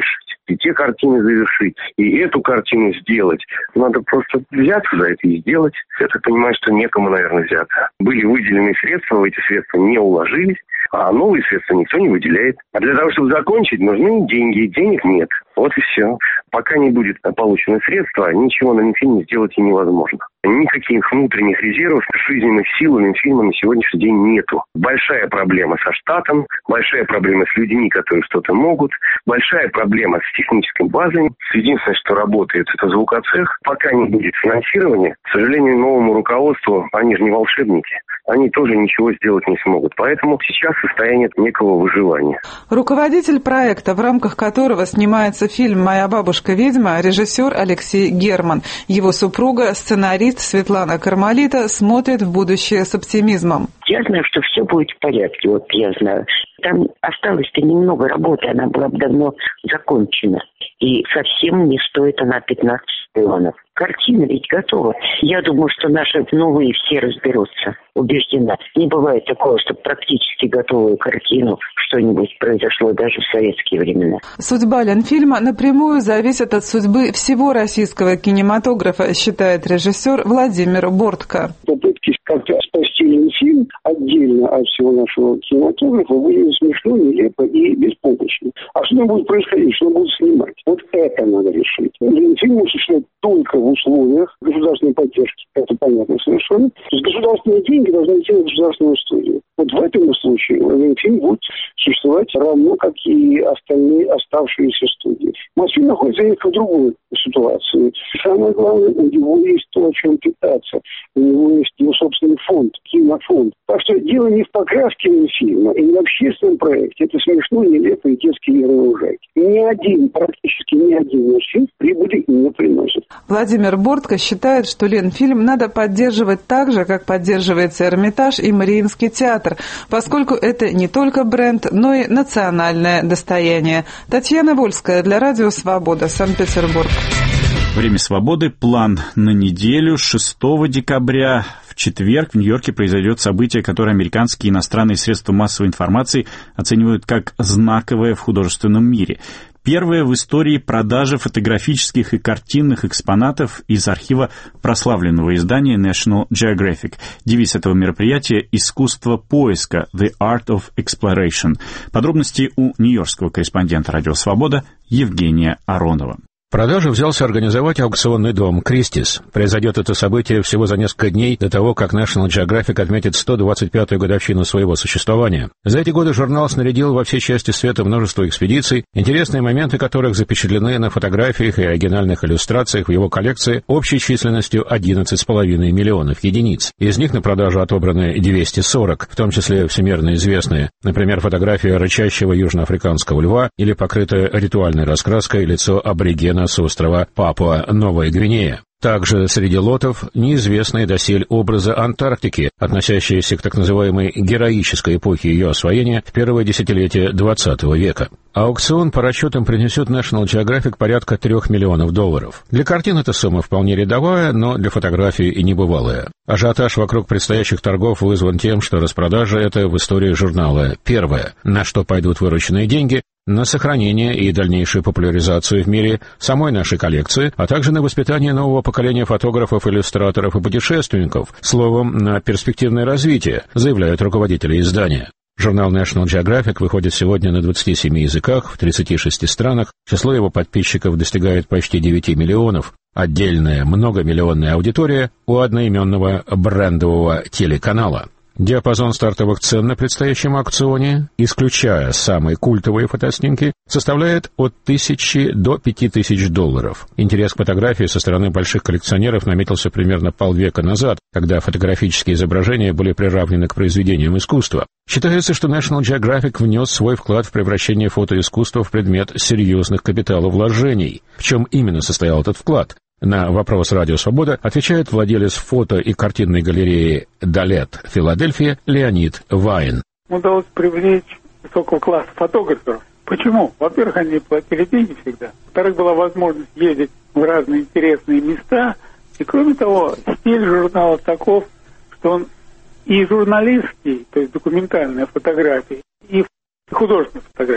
и те картины завершить, и эту картину сделать. Надо просто взяться за это и сделать. Я так понимаю, что некому, наверное, взяться. Были выделены средства, в эти средства не уложились, а новые средства никто не выделяет. А для того, чтобы закончить, нужны деньги. Денег нет. Вот и все. Пока не будет получено средства, ничего на Ленфильме сделать и невозможно. Никаких внутренних резервов, жизненных сил у Ленфильма на сегодняшний день нету. Большая проблема со штатом, большая проблема с людьми, которые что-то могут, большая проблема с технической базой. Единственное, что работает, это звукоцех. Пока не будет финансирования, к сожалению, новому руководству, они же не волшебники, они тоже ничего сделать не смогут. Поэтому сейчас состояние некого выживания. Руководитель проекта, в рамках которого снимается фильм «Моя бабушка ведьма», режиссер Алексей Герман. Его супруга, сценарист Светлана Кармалита, смотрит в будущее с оптимизмом. Я знаю, что все будет в порядке, вот я знаю. Там осталось-то немного работы, она была бы давно закончена. И совсем не стоит она 15 миллионов. Картина ведь готова. Я думаю, что наши новые все разберутся. Убеждена. Не бывает такого, чтобы практически готовую картину что-нибудь произошло даже в советские времена. Судьба Ленфильма напрямую зависит от судьбы всего российского кинематографа, считает режиссер Владимир Бортко. Попытки как-то спасти Ленфильм отдельно от всего нашего кинематографа были смешно, нелепо и беспомощно. А что будет происходить, что будут снимать? Вот это надо решить. Ленфильм существует только в условиях государственной поддержки. Это понятно совершенно. То есть государственные деньги должны идти на государственную студию. Вот в этом случае Ленфильм будет существовать равно, как и остальные оставшиеся студии. Мосфильм находится в другой ситуации. Самое главное, у него есть то, о чем питаться. У него есть его собственный фонд, кинофонд. Так что дело не в покраске Ленфильма и не в общественном проекте. Это смешно, нелепо и детские игры ужаки. Практически ни один Ленфильм прибыли не приносит. Владимир Бортко считает, что Ленфильм надо поддерживать так же, как поддерживается Эрмитаж и Мариинский театр, поскольку это не только бренд, но и национальное достояние. Татьяна Вольская для Радио Свобода, Санкт-Петербург. Время свободы. План на неделю. 6 декабря в четверг в Нью-Йорке произойдет событие, которое американские и иностранные средства массовой информации оценивают как знаковое в художественном мире. Первая в истории продажа фотографических и картинных экспонатов из архива прославленного издания National Geographic. Девиз этого мероприятия — «Искусство поиска» — «The Art of Exploration». Подробности у нью-йоркского корреспондента «Радио Свобода» Евгения Аронова. Продажу взялся организовать аукционный дом «Кристис». Произойдет это событие всего за несколько дней до того, как National Geographic отметит 125-ю годовщину своего существования. За эти годы журнал снарядил во все части света множество экспедиций, интересные моменты которых запечатлены на фотографиях и оригинальных иллюстрациях в его коллекции общей численностью 11,5 миллионов единиц. Из них на продажу отобраны 240, в том числе всемирно известные, например, фотография рычащего южноафриканского льва или покрытое ритуальной раскраской лицо аборигена с острова Папуа-Новая Гвинея. Также среди лотов неизвестные доселе образы Антарктики, относящиеся к так называемой героической эпохе ее освоения в первое десятилетие XX века. Аукцион по расчетам принесет National Geographic порядка $3 миллионов. Для картин эта сумма вполне рядовая, но для фотографий и небывалая. Ажиотаж вокруг предстоящих торгов вызван тем, что распродажа эта в истории журнала первая. На что пойдут вырученные деньги? На сохранение и дальнейшую популяризацию в мире самой нашей коллекции, а также на воспитание нового поколения фотографов, иллюстраторов и путешественников, словом, на перспективное развитие, заявляют руководители издания. Журнал National Geographic выходит сегодня на 27 языках, в 36 странах, число его подписчиков достигает почти 9 миллионов, отдельная многомиллионная аудитория у одноименного брендового телеканала. Диапазон стартовых цен на предстоящем аукционе, исключая самые культовые фотоснимки, составляет от $1000 до $5000. Интерес к фотографии со стороны больших коллекционеров наметился примерно полвека назад, когда фотографические изображения были приравнены к произведениям искусства. Считается, что National Geographic внес свой вклад в превращение фотоискусства в предмет серьезных капиталовложений. В чем именно состоял этот вклад? На вопрос «Радио Свобода» отвечает владелец фото- и картинной галереи «Далет» Филадельфия Леонид Вайн. Удалось привлечь высокого класса фотограферов. Почему? Во-первых, они платили деньги всегда. Во-вторых, была возможность ездить в разные интересные места. И кроме того, стиль журнала таков, что он и журналистский, то есть документальная фотография, и художественная фотография.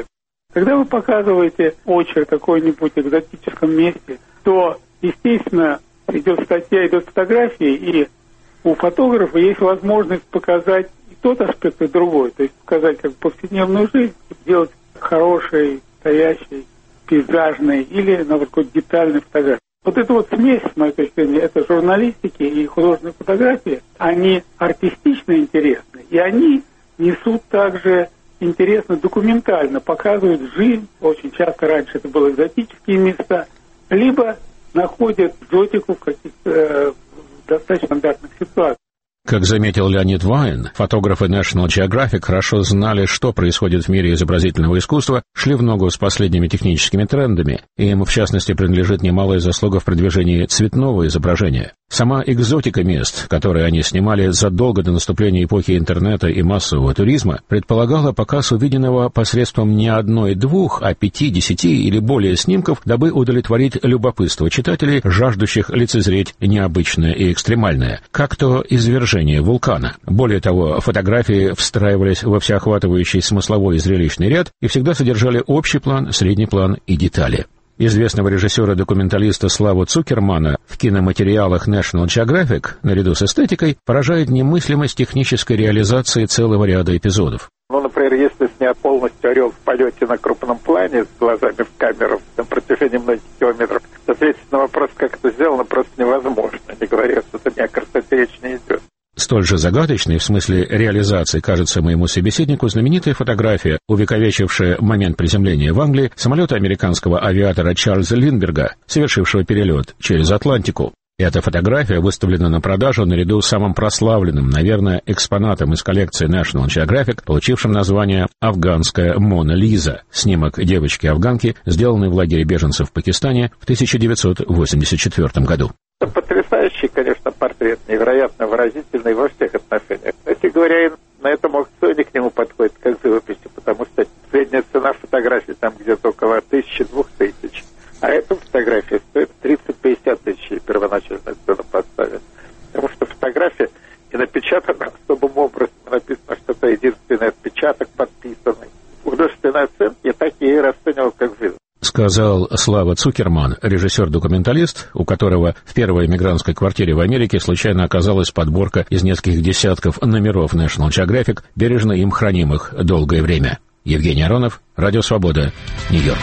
Когда вы показываете очерк в какой-нибудь экзотическом месте, то, естественно, идет статья, идет фотографии, и у фотографа есть возможность показать и тот аспект, и другой. То есть показать как повседневную жизнь, сделать хороший, настоящий, пейзажный или, наоборот, какой-то детальный фотографии. Вот эта вот смесь, с моей точки зрения, это журналистики и художественной фотографии, они артистично интересны, и они несут также интересно документально, показывают жизнь, очень часто раньше это были экзотические места, либо находят экзотику в каких-то достаточно стандартных ситуациях. Как заметил Леонид Вайн, фотографы National Geographic хорошо знали, что происходит в мире изобразительного искусства, шли в ногу с последними техническими трендами, и им, в частности, принадлежит немалая заслуга в продвижении цветного изображения. Сама экзотика мест, которые они снимали задолго до наступления эпохи интернета и массового туризма, предполагала показ увиденного посредством не одной-двух, а 5-10 или более снимков, дабы удовлетворить любопытство читателей, жаждущих лицезреть необычное и экстремальное, как то извержение вулкана. Более того, фотографии встраивались во всеохватывающий смысловой и зрелищный ряд и всегда содержали общий план, средний план и детали. Известного режиссера-документалиста Славу Цукермана в киноматериалах National Geographic, наряду с эстетикой, поражает немыслимость технической реализации целого ряда эпизодов. Ну, например, если снять полностью орел в полете на крупном плане с глазами в камеру на протяжении многих километров, то ответить на вопрос, как это сделано, просто невозможно. Не говоря, что это ни о красоте речь не идет. Столь же загадочной в смысле реализации кажется моему собеседнику знаменитая фотография, увековечившая момент приземления в Англии самолета американского авиатора Чарльза Линдберга, совершившего перелет через Атлантику. Эта фотография выставлена на продажу наряду с самым прославленным, наверное, экспонатом из коллекции National Geographic, получившим название «Афганская Мона Лиза». Снимок девочки-афганки, сделанный в лагере беженцев в Пакистане в 1984 году. Это потрясающий, конечно, портрет, невероятно выразительный во всех отношениях. Кстати говоря, и на этом аукционе к нему подходит как живописи, потому что средняя цена фотографии там где-то около 1000-2000. А эта фотография стоит 30-50 тысяч, первоначальную цену поставят. Потому что фотография и напечатана особым образом. Написано, что это единственный отпечаток подписанный. Художественная оценка я так и расценивал как жизнь. Сказал Слава Цукерман, режиссер-документалист, у которого в первой эмигрантской квартире в Америке случайно оказалась подборка из нескольких десятков номеров National Geographic, бережно им хранимых долгое время. Евгений Аронов, Радио Свобода, Нью-Йорк.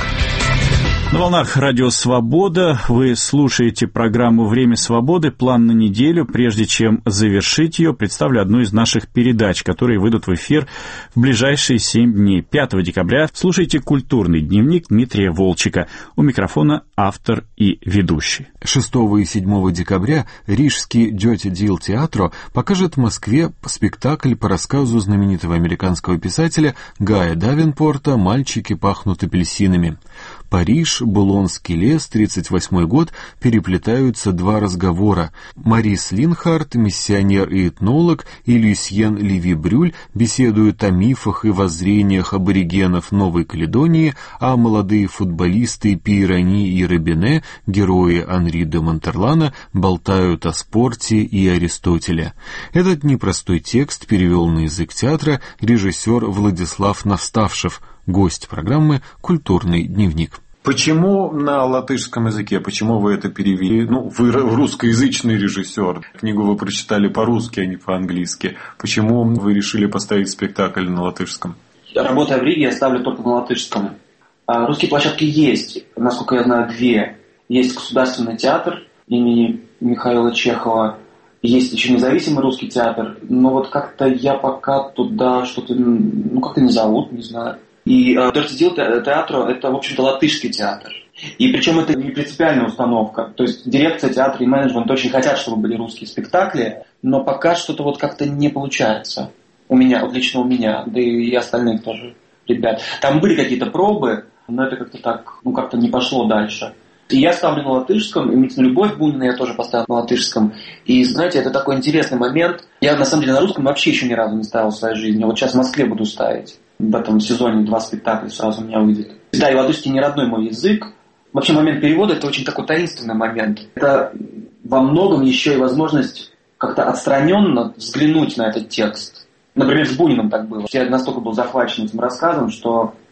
На волнах Радио Свобода вы слушаете программу «Время свободы. План на неделю». Прежде чем завершить ее, представлю одну из наших передач, которые выйдут в эфир в ближайшие 7 дней. 5 декабря слушайте «Культурный дневник» Дмитрия Волчика. У микрофона автор и ведущий. 6 и 7 декабря Рижский Дёте Дил Театро покажет в Москве спектакль по рассказу знаменитого американского писателя Гая Давенпорта «Мальчики пахнут апельсинами». Париж, Булонский лес, 1938 год, переплетаются два разговора. Марис Линхарт, миссионер и этнолог, и Люсьен Леви-Брюль беседуют о мифах и воззрениях аборигенов Новой Каледонии, а молодые футболисты Пейрани и Робине, герои Анри де Монтерлана, болтают о спорте и Аристотеле. Этот непростой текст перевел на язык театра режиссер Владислав Наставшев, гость программы «Культурный дневник». Почему на латышском языке? Почему вы это перевели? Вы русскоязычный режиссер. Книгу вы прочитали по-русски, а не по-английски. Почему вы решили поставить спектакль на латышском? Работая в Риге, я ставлю только на латышском. Русские площадки есть, насколько я знаю, 2. Есть Государственный театр имени Михаила Чехова. Есть еще независимый русский театр. Но вот как-то я пока туда что-то... как-то не зовут, не знаю. И Дёте Дил Театро – это, в общем-то, латышский театр. И причем это не принципиальная установка. То есть дирекция театра и менеджмент очень хотят, чтобы были русские спектакли, но пока что-то вот как-то не получается. Лично у меня, да и остальных тоже ребят. Там были какие-то пробы, но это как-то так, как-то не пошло дальше. И я ставлю на латышском, и «Митину любовь» Бунина я тоже поставил на латышском. И, знаете, это такой интересный момент. Я, на самом деле, на русском вообще еще ни разу не ставил в своей жизни. Вот сейчас в Москве буду ставить. В этом сезоне 2 спектакля сразу у меня выйдет. Да, и латышский не родной мой язык. Вообще момент перевода – это очень такой таинственный момент. Это во многом еще и возможность как-то отстраненно взглянуть на этот текст. Например, с Буниным так было. Я настолько был захвачен этим рассказом, что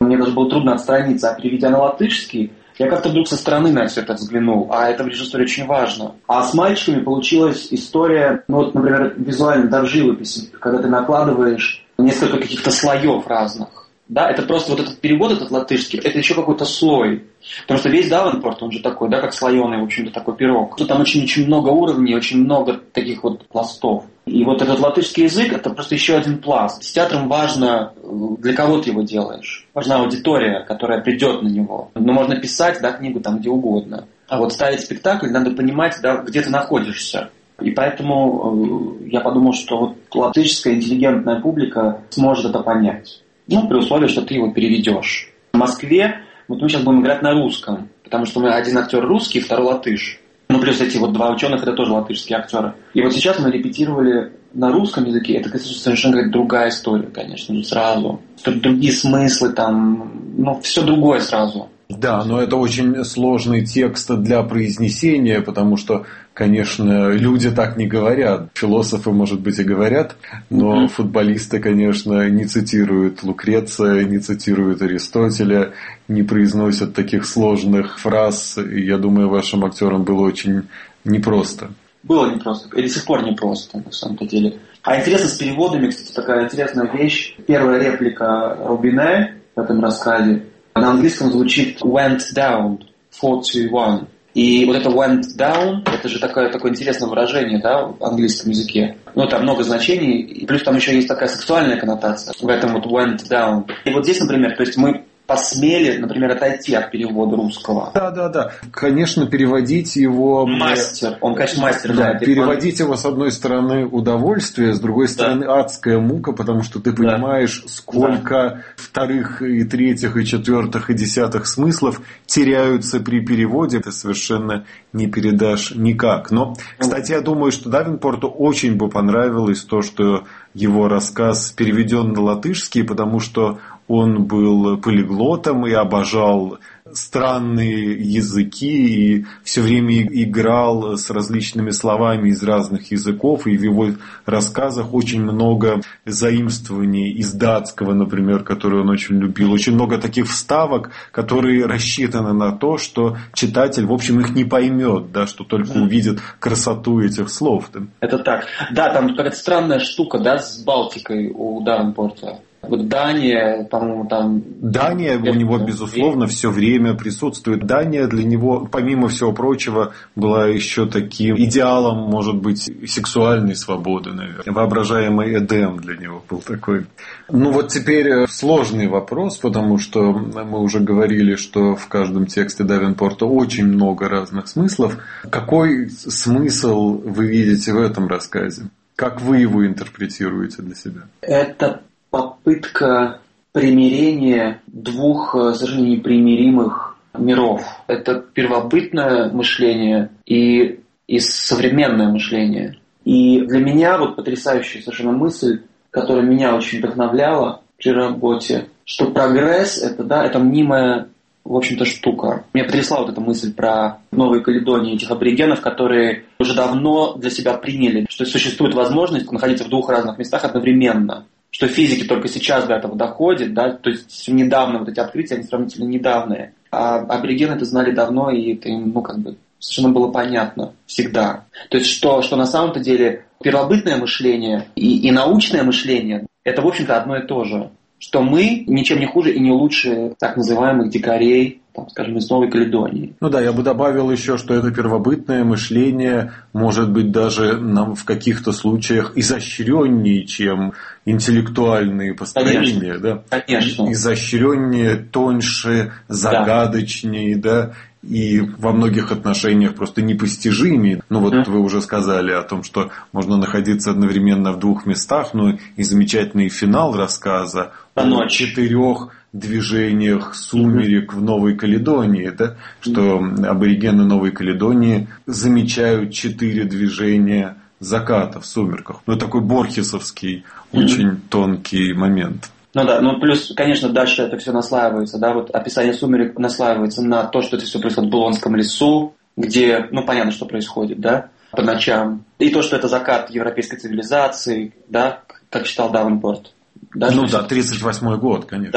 мне даже было трудно отстраниться, а переведя на латышский, я как-то вдруг со стороны на все это взглянул, а это в режиссуре очень важно. А с мальчиками получилась история, ну вот, например, визуально, да, в живописи, когда ты накладываешь несколько каких-то слоев разных. Да, это просто вот этот перевод, этот латышский, это еще какой-то слой. Потому что весь Давенпорт, он же такой, да, как слоеный, в общем-то, такой пирог. Там очень много уровней, очень много таких вот пластов. И вот этот латышский язык, это просто еще один пласт. С театром важно, для кого ты его делаешь. Важна аудитория, которая придет на него. Но можно писать, да, книгу там где угодно. А вот ставить спектакль, надо понимать, да, где ты находишься. И поэтому я подумал, что вот латышская интеллигентная публика сможет это понять. Ну, при условии, что ты его переведешь. В Москве вот мы сейчас будем играть на русском, потому что мы один актер русский, второй латыш. Ну, плюс эти вот два ученых, это тоже латышские актеры. И вот сейчас мы репетировали на русском языке. Это совершенно какая-то другая история, конечно, сразу. Другие смыслы там, ну, все другое сразу. Да, но это очень сложный текст для произнесения, потому что, конечно, люди так не говорят. Философы, может быть, и говорят, но футболисты, конечно, не цитируют Лукреция, не цитируют Аристотеля, не произносят таких сложных фраз. И я думаю, вашим актерам было очень непросто. Было непросто, и до сих пор непросто, на самом-то деле. А интересно с переводами, кстати, такая интересная вещь. Первая реплика Рубине в этом рассказе на английском звучит went down, 4-1. И вот это went down, это же такое интересное выражение, да, в английском языке. Ну, там много значений, и плюс там еще есть такая сексуальная коннотация в этом вот went down. И вот здесь, например, то есть мы посмели, например, отойти от перевода русского. Да. Конечно, переводить его... Мастер. Он, конечно, мастер. Да, переводить его, с одной стороны, удовольствие, с другой стороны, адская мука, потому что ты понимаешь, сколько вторых, и третьих, и четвертых, и десятых смыслов теряются при переводе. Ты совершенно не передашь никак. Но, кстати, я думаю, что Давенпорту очень бы понравилось то, что его рассказ переведен на латышский, потому что он был полиглотом и обожал странные языки и все время играл с различными словами из разных языков. И в его рассказах очень много заимствований из датского, например, который он очень любил. Очень много таких вставок, которые рассчитаны на то, что читатель, в общем, их не поймет, да, что только увидит красоту этих слов. Да. Это так. Да, там какая-то странная штука, да, с Балтикой у Давенпорта. Вот Дания, по-моему, там... Дания у него, безусловно, все время присутствует. Дания для него, помимо всего прочего, была еще таким идеалом, может быть, сексуальной свободы, наверное. Воображаемый Эдем для него был такой. Ну вот теперь сложный вопрос, потому что мы уже говорили, что в каждом тексте Давенпорта очень много разных смыслов. Какой смысл вы видите в этом рассказе? Как вы его интерпретируете для себя? Это попытка примирения двух совершенно непримиримых миров. Это первобытное мышление и современное мышление. И для меня вот потрясающая совершенно мысль, которая меня очень вдохновляла при работе, что прогресс это мнимая, в общем-то, штука. Меня потрясла вот эта мысль про Новую Каледонию, этих аборигенов, которые уже давно для себя приняли, что существует возможность находиться в двух разных местах одновременно. Что физики только сейчас до этого доходят, да, то есть недавно вот эти открытия, они сравнительно недавние. А аборигены это знали давно, и это им, совершенно было понятно всегда. То есть, что на самом-то деле первобытное мышление и научное мышление, это, в общем-то, одно и то же. Что мы ничем не хуже и не лучше так называемых дикарей, скажем, из Новой Каледонии. Ну да, я бы добавил еще, что это первобытное мышление может быть даже в каких-то случаях изощреннее, чем интеллектуальные построения. Конечно. Да? Конечно. Изощреннее, тоньше, загадочнее, да. И во многих отношениях просто непостижимее. Ну вот вы уже сказали о том, что можно находиться одновременно в двух местах, но и замечательный финал рассказа о 4 движениях сумерек в Новой Каледонии, да? Что аборигены Новой Каледонии замечают 4 движения заката в сумерках. Ну, такой борхесовский, очень тонкий момент. Ну да, плюс, конечно, дальше это все наслаивается, да, вот описание сумерек наслаивается на то, что это все происходит в Булонском лесу, где, понятно, что происходит, да, по ночам. И то, что это закат европейской цивилизации, да, как считал Давенпорт. Да, 38-й год, конечно.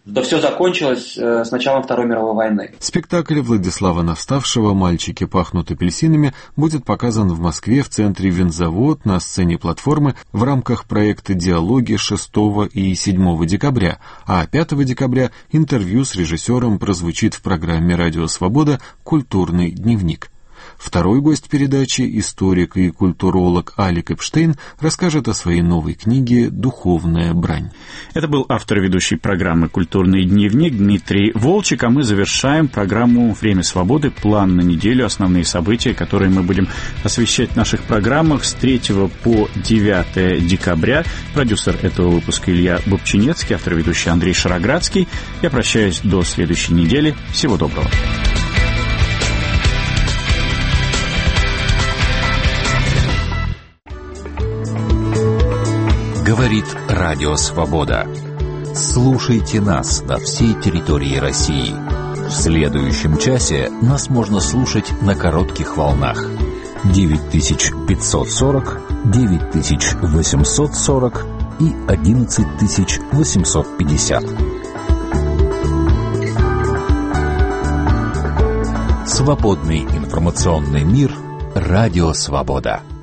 то все закончилось с началом Второй мировой войны. Спектакль Владислава Наставшего «Мальчики пахнут апельсинами» будет показан в Москве в центре «Винзавод» на сцене платформы в рамках проекта «Диалоги» 6 и 7 декабря, а 5 декабря интервью с режиссером прозвучит в программе «Радио Свобода» «Культурный дневник». Второй гость передачи, историк и культуролог Алик Эпштейн, расскажет о своей новой книге «Духовная брань». Это был автор и ведущий программы «Культурный дневник» Дмитрий Волчек, а мы завершаем программу «Время свободы». План на неделю, основные события, которые мы будем освещать в наших программах с 3 по 9 декабря. Продюсер этого выпуска Илья Бобчинецкий, автор и ведущий Андрей Шароградский. Я прощаюсь до следующей недели. Всего доброго. Говорит Радио Свобода. Слушайте нас на всей территории России. В следующем часе нас можно слушать на коротких волнах. 9540, 9840 и 11850. Свободный информационный мир. Радио Свобода.